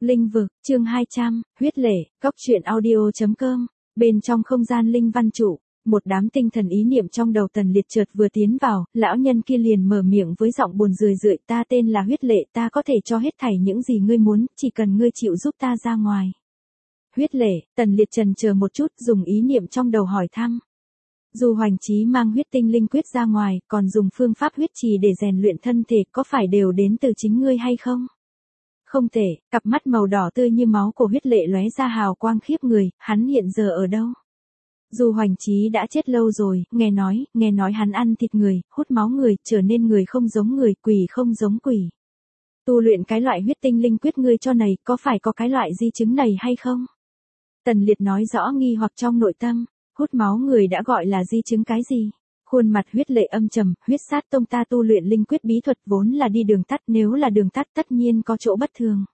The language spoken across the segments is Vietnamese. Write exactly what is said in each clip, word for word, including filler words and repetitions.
Linh vực, chương hai trăm, huyết lệ, cốc truyện audio chấm com. Bên trong không gian linh văn trụ, một đám tinh thần ý niệm trong đầu Tần Liệt chợt vừa tiến vào, lão nhân kia liền mở miệng với giọng buồn rười rượi, ta tên là huyết lệ, ta có thể cho hết thảy những gì ngươi muốn, chỉ cần ngươi chịu giúp ta ra ngoài. Huyết lệ, Tần Liệt chần chờ một chút, dùng ý niệm trong đầu hỏi thăm. Dù Hoành Chí mang huyết tinh linh quyết ra ngoài, còn dùng phương pháp huyết trì để rèn luyện thân thể, có phải đều đến từ chính ngươi hay không? Không thể, cặp mắt màu đỏ tươi như máu của huyết lệ lóe ra hào quang khiếp người, hắn hiện giờ ở đâu? Dù Hoành Chí đã chết lâu rồi, nghe nói, nghe nói hắn ăn thịt người, hút máu người, trở nên người không giống người, quỷ không giống quỷ. Tu luyện cái loại huyết tinh linh quyết ngươi cho này, có phải có cái loại di chứng này hay không? Tần Liệt nói rõ nghi hoặc trong nội tâm, hút máu người đã gọi là di chứng cái gì? Khuôn mặt huyết lệ âm trầm, huyết sát tông ta tu luyện linh quyết bí thuật vốn là đi đường tắt, nếu là đường tắt tất nhiên có chỗ bất thường.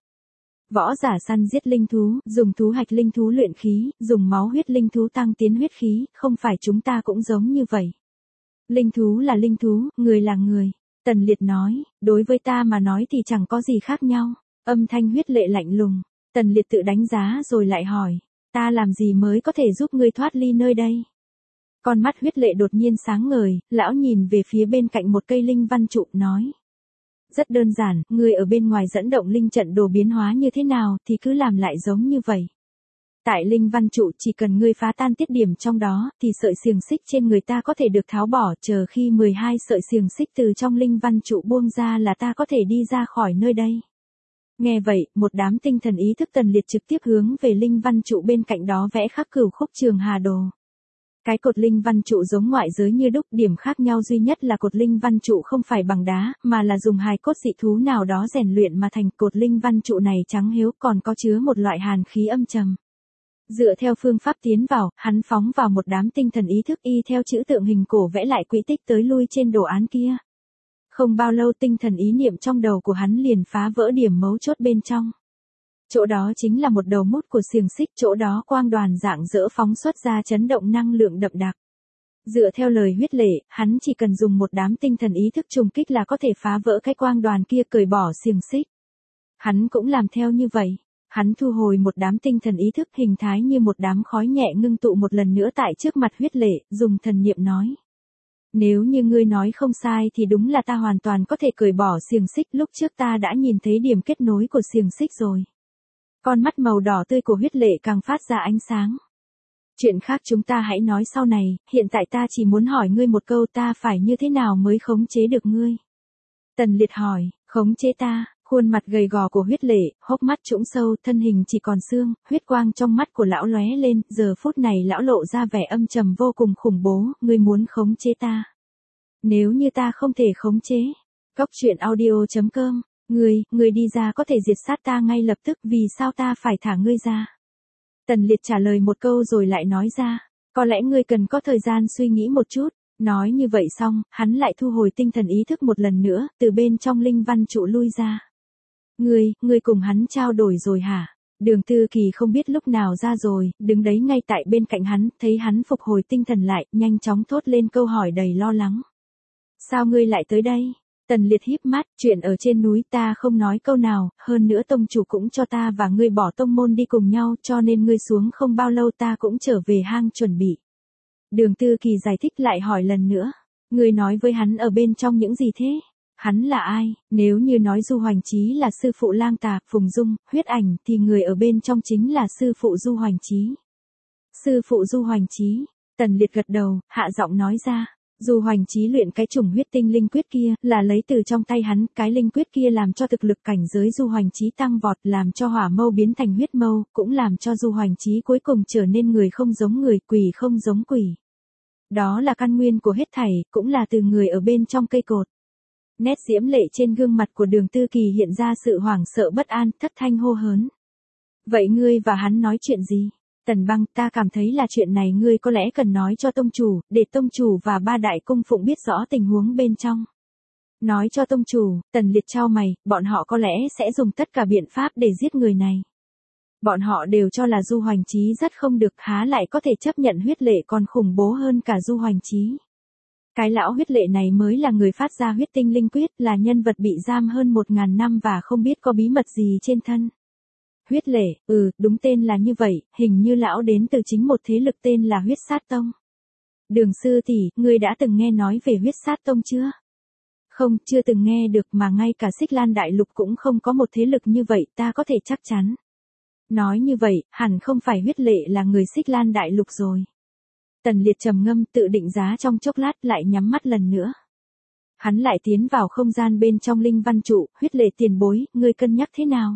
Võ giả săn giết linh thú, dùng thú hạch linh thú luyện khí, dùng máu huyết linh thú tăng tiến huyết khí, không phải chúng ta cũng giống như vậy. Linh thú là linh thú, người là người. Tần Liệt nói, đối với ta mà nói thì chẳng có gì khác nhau. Âm thanh huyết lệ lạnh lùng. Tần Liệt tự đánh giá rồi lại hỏi, ta làm gì mới có thể giúp ngươi thoát ly nơi đây? Con mắt huyết lệ đột nhiên sáng ngời, lão nhìn về phía bên cạnh một cây linh văn trụ, nói. Rất đơn giản, ngươi ở bên ngoài dẫn động linh trận đồ biến hóa như thế nào thì cứ làm lại giống như vậy. Tại linh văn trụ chỉ cần ngươi phá tan tiết điểm trong đó thì sợi xiềng xích trên người ta có thể được tháo bỏ, chờ khi mười hai sợi xiềng xích từ trong linh văn trụ buông ra là ta có thể đi ra khỏi nơi đây. Nghe vậy, một đám tinh thần ý thức Tần Liệt trực tiếp hướng về linh văn trụ bên cạnh đó vẽ khắc cửu khúc trường hà đồ. Cái cột linh văn trụ giống ngoại giới như đúc, điểm khác nhau duy nhất là cột linh văn trụ không phải bằng đá, mà là dùng hài cốt dị thú nào đó rèn luyện mà thành. Cột linh văn trụ này trắng hiếu, còn có chứa một loại hàn khí âm trầm. Dựa theo phương pháp tiến vào, hắn phóng vào một đám tinh thần ý thức y theo chữ tượng hình cổ vẽ lại quỹ tích tới lui trên đồ án kia. Không bao lâu tinh thần ý niệm trong đầu của hắn liền phá vỡ điểm mấu chốt bên trong. Chỗ đó chính là một đầu mút của xiềng xích, chỗ đó quang đoàn rạng rỡ phóng xuất ra chấn động năng lượng đậm đặc. Dựa theo lời huyết lệ, hắn chỉ cần dùng một đám tinh thần ý thức trùng kích là có thể phá vỡ cái quang đoàn kia, cởi bỏ xiềng xích. Hắn cũng làm theo như vậy. Hắn thu hồi một đám tinh thần ý thức, hình thái như một đám khói nhẹ ngưng tụ một lần nữa tại trước mặt huyết lệ, dùng thần niệm nói. Nếu như ngươi nói không sai thì đúng là ta hoàn toàn có thể cởi bỏ xiềng xích, lúc trước ta đã nhìn thấy điểm kết nối của xiềng xích rồi. Con mắt màu đỏ tươi của huyết lệ càng phát ra ánh sáng. Chuyện khác chúng ta hãy nói sau này, hiện tại ta chỉ muốn hỏi ngươi một câu, ta phải như thế nào mới khống chế được ngươi? Tần Liệt hỏi, khống chế ta? Khuôn mặt gầy gò của huyết lệ, hốc mắt trũng sâu, thân hình chỉ còn xương, huyết quang trong mắt của lão lóe lên, giờ phút này lão lộ ra vẻ âm trầm vô cùng khủng bố, ngươi muốn khống chế ta? Nếu như ta không thể khống chế, cốc truyện audio chấm com. Ngươi, ngươi đi ra có thể diệt sát ta ngay lập tức, vì sao ta phải thả ngươi ra? Tần Liệt trả lời một câu rồi lại nói ra, có lẽ ngươi cần có thời gian suy nghĩ một chút. Nói như vậy xong, hắn lại thu hồi tinh thần ý thức một lần nữa, từ bên trong linh văn trụ lui ra. Ngươi, ngươi cùng hắn trao đổi rồi hả? Đường Tư Kỳ không biết lúc nào ra rồi, đứng đấy ngay tại bên cạnh hắn, thấy hắn phục hồi tinh thần lại, nhanh chóng thốt lên câu hỏi đầy lo lắng. Sao ngươi lại tới đây? Tần Liệt híp mắt, chuyện ở trên núi ta không nói câu nào, hơn nữa tông chủ cũng cho ta và ngươi bỏ tông môn đi cùng nhau, cho nên ngươi xuống không bao lâu ta cũng trở về hang chuẩn bị. Đường Tư Kỳ giải thích lại hỏi lần nữa, ngươi nói với hắn ở bên trong những gì thế? Hắn là ai? Nếu như nói Du Hoành Chí là sư phụ Lang Tà, Phùng Dung, Huyết Ảnh thì người ở bên trong chính là sư phụ Du Hoành Chí. Sư phụ Du Hoành Chí, Tần Liệt gật đầu, hạ giọng nói ra. Du Hoành Chí luyện cái chủng huyết tinh linh quyết kia là lấy từ trong tay hắn, cái linh quyết kia làm cho thực lực cảnh giới Du Hoành Chí tăng vọt, làm cho hỏa mâu biến thành huyết mâu, cũng làm cho Du Hoành Chí cuối cùng trở nên người không giống người, quỷ không giống quỷ. Đó là căn nguyên của hết thảy, cũng là từ người ở bên trong cây cột. Nét diễm lệ trên gương mặt của Đường Tư Kỳ hiện ra sự hoảng sợ bất an, thất thanh hô hớn. Vậy ngươi và hắn nói chuyện gì? Tần Băng, ta cảm thấy là chuyện này ngươi có lẽ cần nói cho tông chủ, để tông chủ và ba đại cung phụng biết rõ tình huống bên trong. Nói cho tông chủ, Tần Liệt chau mày, bọn họ có lẽ sẽ dùng tất cả biện pháp để giết người này. Bọn họ đều cho là Du Hoành Chí rất không được, há lại có thể chấp nhận huyết lệ còn khủng bố hơn cả Du Hoành Chí. Cái lão huyết lệ này mới là người phát ra huyết tinh linh quyết, là nhân vật bị giam hơn một ngàn năm và không biết có bí mật gì trên thân. Huyết lệ, ừ, đúng tên là như vậy, hình như lão đến từ chính một thế lực tên là Huyết Sát Tông. Đường sư tỷ, ngươi đã từng nghe nói về Huyết Sát Tông chưa? Không, chưa từng nghe được, mà ngay cả Xích Lan Đại Lục cũng không có một thế lực như vậy, ta có thể chắc chắn. Nói như vậy, hẳn không phải Huyết lệ là người Xích Lan Đại Lục rồi. Tần Liệt trầm ngâm, tự định giá trong chốc lát, lại nhắm mắt lần nữa. Hắn lại tiến vào không gian bên trong linh văn trụ. Huyết lệ tiền bối, ngươi cân nhắc thế nào?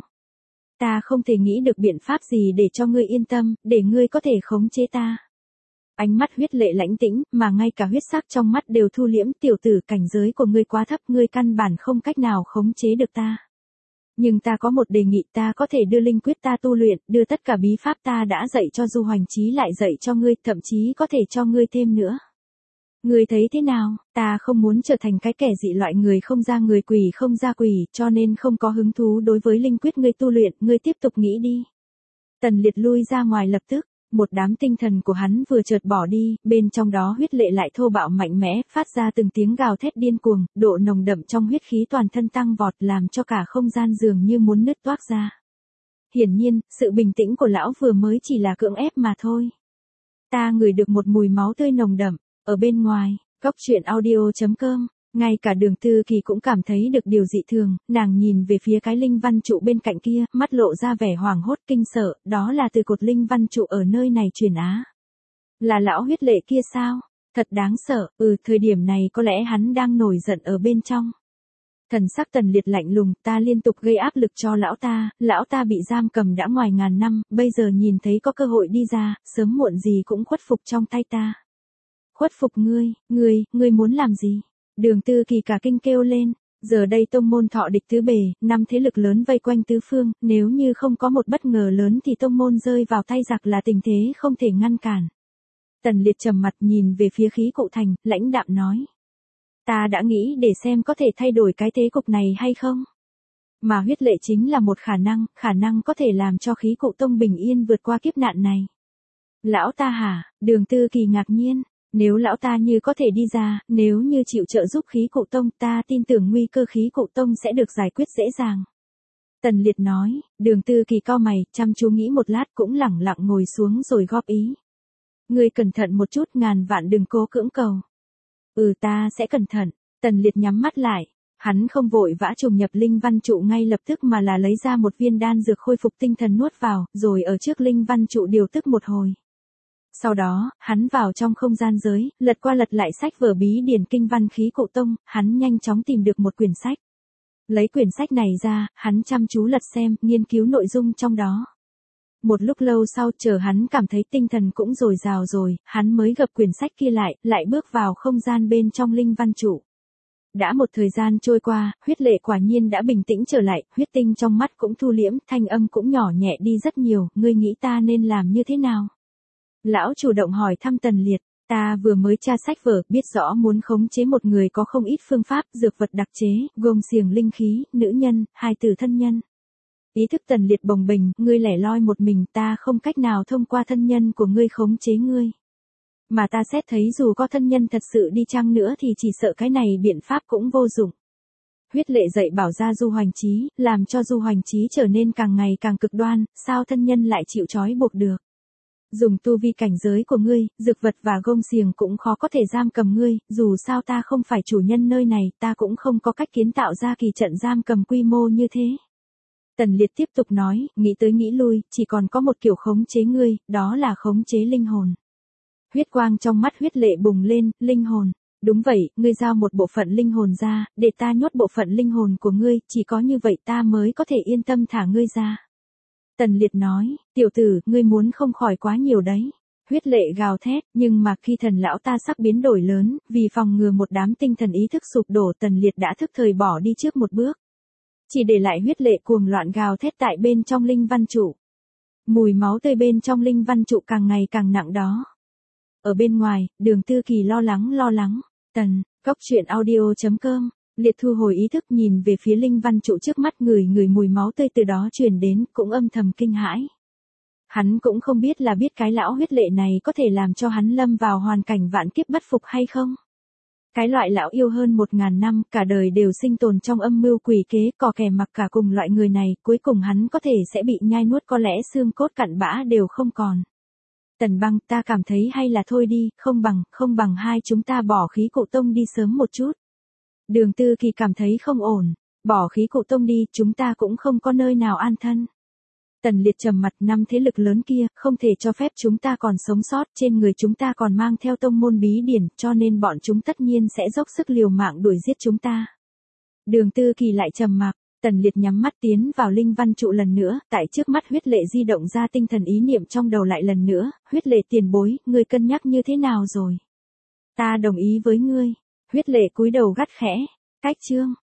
Ta không thể nghĩ được biện pháp gì để cho ngươi yên tâm, để ngươi có thể khống chế ta. Ánh mắt Huyết lệ lãnh tĩnh, mà ngay cả huyết sắc trong mắt đều thu liễm. Tiểu tử, cảnh giới của ngươi quá thấp, ngươi căn bản không cách nào khống chế được ta. Nhưng ta có một đề nghị, ta có thể đưa linh quyết ta tu luyện, đưa tất cả bí pháp ta đã dạy cho Du Hoành Chí lại dạy cho ngươi, thậm chí có thể cho ngươi thêm nữa. Ngươi thấy thế nào? Ta không muốn trở thành cái kẻ dị loại, người không ra người, quỷ không ra quỷ, cho nên không có hứng thú đối với linh quyết ngươi tu luyện, ngươi tiếp tục nghĩ đi. Tần Liệt lui ra ngoài lập tức, một đám tinh thần của hắn vừa chợt bỏ đi, bên trong đó huyết lệ lại thô bạo mạnh mẽ, phát ra từng tiếng gào thét điên cuồng, độ nồng đậm trong huyết khí toàn thân tăng vọt, làm cho cả không gian dường như muốn nứt toác ra. Hiển nhiên, sự bình tĩnh của lão vừa mới chỉ là cưỡng ép mà thôi. Ta ngửi được một mùi máu tươi nồng đậm. Ở bên ngoài, góc truyện audio chấm com, ngay cả Đường Tư Kỳ cũng cảm thấy được điều dị thường, nàng nhìn về phía cái linh văn trụ bên cạnh kia, mắt lộ ra vẻ hoảng hốt kinh sợ, đó là từ cột linh văn trụ ở nơi này truyền á. Là lão huyết lệ kia sao? Thật đáng sợ, ừ, thời điểm này có lẽ hắn đang nổi giận ở bên trong. Thần sắc Tần Liệt lạnh lùng, ta liên tục gây áp lực cho lão ta, lão ta bị giam cầm đã ngoài ngàn năm, bây giờ nhìn thấy có cơ hội đi ra, sớm muộn gì cũng khuất phục trong tay ta. Khuất phục ngươi, ngươi, ngươi muốn làm gì? Đường Tư Kỳ cả kinh kêu lên, giờ đây tông môn thọ địch tứ bề, năm thế lực lớn vây quanh tứ phương, nếu như không có một bất ngờ lớn thì tông môn rơi vào tay giặc là tình thế không thể ngăn cản. Tần Liệt trầm mặt nhìn về phía khí cụ thành, lãnh đạm nói. Ta đã nghĩ để xem có thể thay đổi cái thế cục này hay không? Mà huyết lệ chính là một khả năng, khả năng có thể làm cho khí cụ tông bình yên vượt qua kiếp nạn này. Lão ta hả? Đường Tư Kỳ ngạc nhiên. Nếu lão ta như có thể đi ra, nếu như chịu trợ giúp khí cụ tông, ta tin tưởng nguy cơ khí cụ tông sẽ được giải quyết dễ dàng. Tần Liệt nói, Đường Tư Kỳ cau mày, chăm chú nghĩ một lát cũng lẳng lặng ngồi xuống rồi góp ý. Ngươi cẩn thận một chút, ngàn vạn đừng cố cưỡng cầu. Ừ, ta sẽ cẩn thận. Tần Liệt nhắm mắt lại, hắn không vội vã trùng nhập linh văn trụ ngay lập tức mà là lấy ra một viên đan dược khôi phục tinh thần nuốt vào, rồi ở trước linh văn trụ điều tức một hồi. Sau đó, hắn vào trong không gian giới, lật qua lật lại sách vở bí điển kinh văn khí cụ tông, hắn nhanh chóng tìm được một quyển sách. Lấy quyển sách này ra, hắn chăm chú lật xem, nghiên cứu nội dung trong đó. Một lúc lâu sau, chờ hắn cảm thấy tinh thần cũng dồi dào rồi, hắn mới gập quyển sách kia lại, lại bước vào không gian bên trong linh văn trụ. Đã một thời gian trôi qua, huyết lệ quả nhiên đã bình tĩnh trở lại, huyết tinh trong mắt cũng thu liễm, thanh âm cũng nhỏ nhẹ đi rất nhiều, ngươi nghĩ ta nên làm như thế nào? Lão chủ động hỏi thăm Tần Liệt, ta vừa mới tra sách vở, biết rõ muốn khống chế một người có không ít phương pháp, dược vật đặc chế, gồm xiềng linh khí, nữ nhân, hai tử thân nhân. Ý thức Tần Liệt bồng bềnh, ngươi lẻ loi một mình, ta không cách nào thông qua thân nhân của ngươi khống chế ngươi. Mà ta xét thấy dù có thân nhân thật sự đi chăng nữa thì chỉ sợ cái này biện pháp cũng vô dụng. Huyết lệ dạy bảo ra Du Hoành Chí, làm cho Du Hoành Chí trở nên càng ngày càng cực đoan, sao thân nhân lại chịu trói buộc được. Dùng tu vi cảnh giới của ngươi, dược vật và gông xiềng cũng khó có thể giam cầm ngươi, dù sao ta không phải chủ nhân nơi này, ta cũng không có cách kiến tạo ra kỳ trận giam cầm quy mô như thế. Tần Liệt tiếp tục nói, nghĩ tới nghĩ lui, chỉ còn có một kiểu khống chế ngươi, đó là khống chế linh hồn. Huyết quang trong mắt huyết lệ bùng lên, linh hồn. Đúng vậy, ngươi giao một bộ phận linh hồn ra, để ta nhốt bộ phận linh hồn của ngươi, chỉ có như vậy ta mới có thể yên tâm thả ngươi ra. Tần Liệt nói, tiểu tử, ngươi muốn không khỏi quá nhiều đấy. Huyết lệ gào thét, nhưng mà khi thần lão ta sắp biến đổi lớn, vì phòng ngừa một đám tinh thần ý thức sụp đổ, Tần Liệt đã thức thời bỏ đi trước một bước. Chỉ để lại huyết lệ cuồng loạn gào thét tại bên trong linh văn trụ. Mùi máu tươi bên trong linh văn trụ càng ngày càng nặng đó. Ở bên ngoài, Đường Tư Kỳ lo lắng lo lắng, tần, góc truyện audio chấm com. Liệt thu hồi ý thức nhìn về phía linh văn trụ trước mắt, người người mùi máu tươi từ đó truyền đến, cũng âm thầm kinh hãi. Hắn cũng không biết là biết cái lão huyết lệ này có thể làm cho hắn lâm vào hoàn cảnh vạn kiếp bất phục hay không. Cái loại lão yêu hơn một ngàn năm, cả đời đều sinh tồn trong âm mưu quỷ kế, cò kè mặc cả cùng loại người này, cuối cùng hắn có thể sẽ bị nhai nuốt, có lẽ xương cốt cặn bã đều không còn. Tần Băng, ta cảm thấy hay là thôi đi, không bằng, không bằng hai chúng ta bỏ khí cụ tông đi sớm một chút. Đường Tư Kỳ cảm thấy không ổn, bỏ khí cụ tông đi, chúng ta cũng không có nơi nào an thân. Tần Liệt trầm mặt, năm thế lực lớn kia, không thể cho phép chúng ta còn sống sót, trên người chúng ta còn mang theo tông môn bí điển, cho nên bọn chúng tất nhiên sẽ dốc sức liều mạng đuổi giết chúng ta. Đường Tư Kỳ lại trầm mặc, Tần Liệt nhắm mắt tiến vào linh văn trụ lần nữa, tại trước mắt huyết lệ di động ra tinh thần ý niệm trong đầu lại lần nữa, huyết lệ tiền bối, ngươi cân nhắc như thế nào rồi? Ta đồng ý với ngươi, huyết lệ cúi đầu gắt khẽ, cách chương.